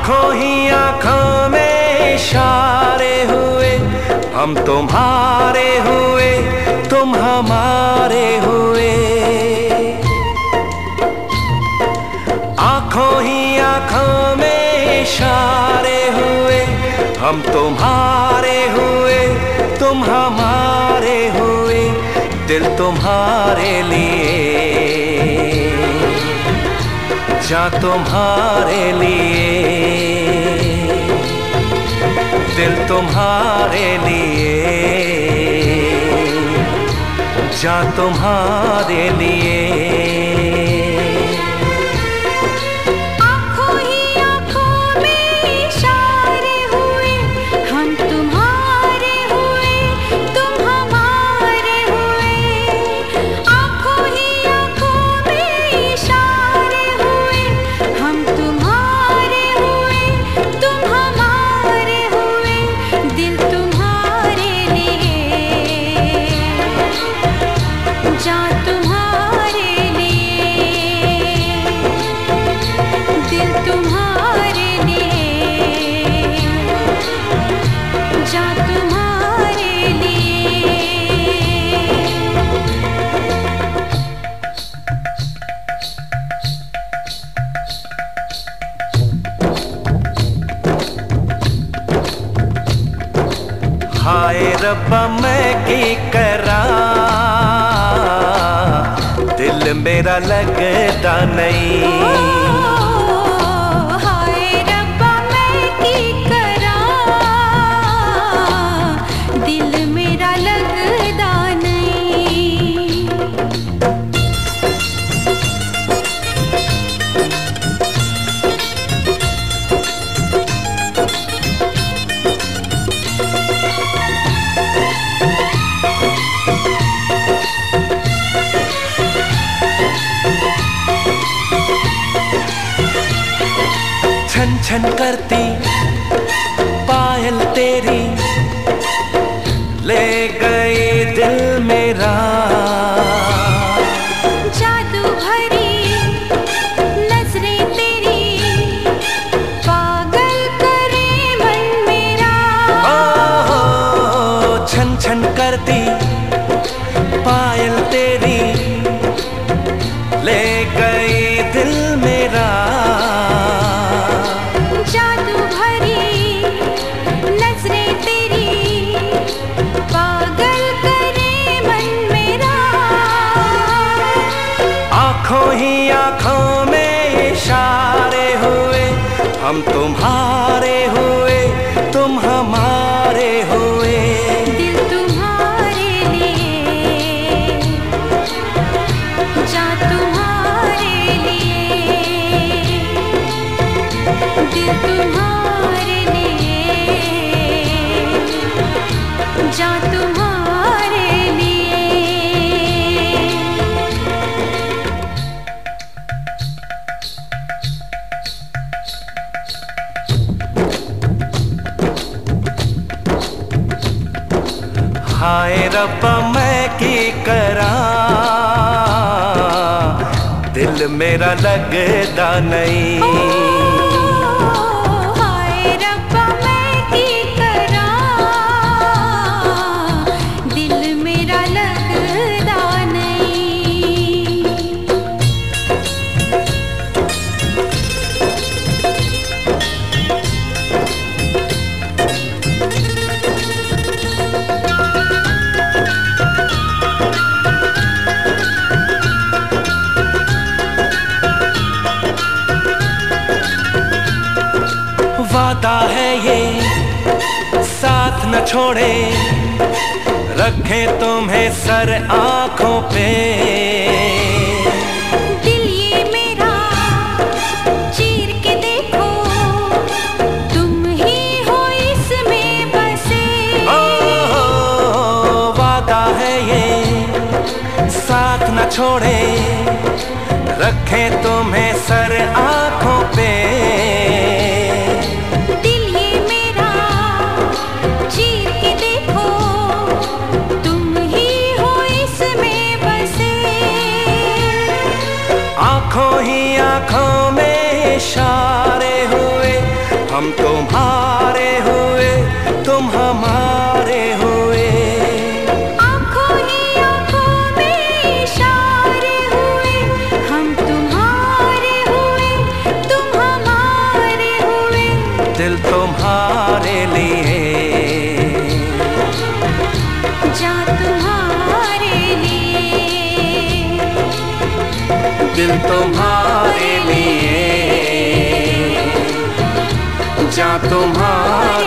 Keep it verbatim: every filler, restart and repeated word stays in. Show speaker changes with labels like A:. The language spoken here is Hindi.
A: आंखों ही आंखों में इशारे हुए, हम तुम्हारे हुए, तुम हमारे हुए। आंखों ही आंखों में इशारे हुए, हम तुम्हारे हुए, तुम हमारे हुए। दिल तुम्हारे लिए, जान तुम्हारे लिए, दिल तुम्हारे लिए, जान तुम्हारे लिए। हाय रब्बा मैं की करा, दिल मेरा लगता नहीं।
B: हाय रब्बा मैं की करा, दिल मेरा लगता नहीं।
A: छन छन करती पायल तेरी ले गई दिल मेरा।
B: जादू भरी नजरें तेरी पागल करे मन मेरा।
A: ओ छन छन करती पायल तेरी ले गई दिल मेरा।
B: जादू भरी नजरें तेरी पागल करे मन मेरा।
A: आंखों ही आंखों में इशारे हुए, हम तुम्हारे हुए, तुम हमारे हुए।
B: दिल तुम्हारे लिए, जान तुम्हारे लिए, दिल तुम्हारे लिए, जान तुम्हारे लिए।
A: हाय रब्बा मैं की करा, दिल मेरा लगता नहीं। वादा है ये साथ न छोड़े, रखे तुम्हें सर आंखों पे।
B: दिल ये मेरा चीर के देखो, तुम ही हो इसमें बसे।
A: ओ, ओ, वादा है ये साथ न छोड़े, रखे तुम्हें सर आंखों पे। आंखों ही आंखों में इशारे हुए, हम तुम्हारे हुए, तुम हमारे हुए।
B: आँखों ही आँखों में इशारे हुए, हम तुम्हारे हुए, तुम हमारे हुए।
A: दिल तुम्हारे लिए,
B: जान तुम्हारे लिए,
A: दिल तुम्हारे लिए, जान तुम्हारे